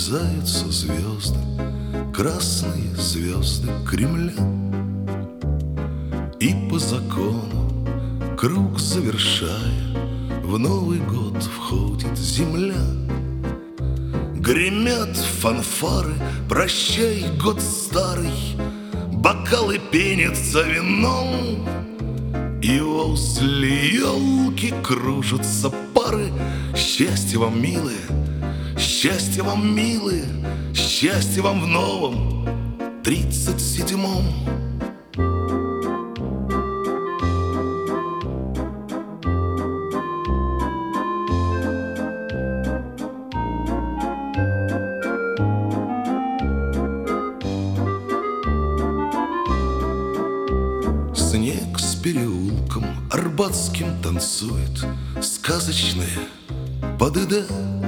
врезаются звезды, красные звезды Кремля. И по закону, круг завершая, в Новый год входит земля. Гремят фанфары, прощай, год старый, бокалы пенятся вином, и возле елки кружатся пары. Счастье вам, милые, счастье вам, милые, счастье вам в новом 37-м. Снег с переулком арбатским танцует сказочное ПДД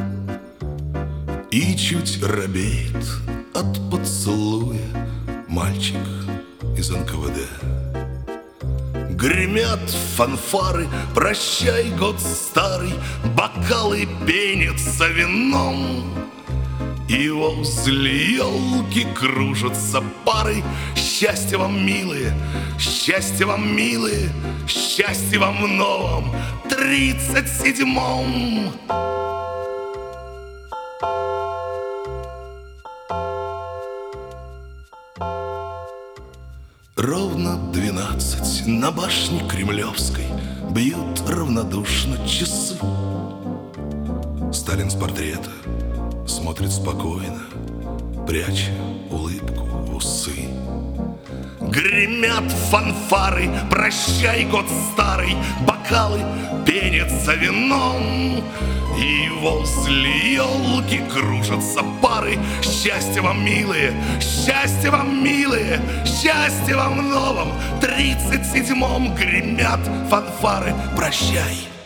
и чуть робеет от поцелуя мальчик из НКВД. Гремят фанфары, прощай, год старый, бокалы пенятся вином, и возле елки кружатся пары. Счастье вам, милые, счастье вам, милые, счастье вам в новом 37-м. Ровно 12 на башне Кремлевской бьют равнодушно часы. Сталин с портрета смотрит спокойно, пряча улыбку в усы. Гремят фанфары, прощай, год старый, бокалы пенятся вином, и возле елки кружатся пары. Счастье вам, милые, счастье вам, милые, счастье вам в новом 37-м. Гремят фанфары, прощай,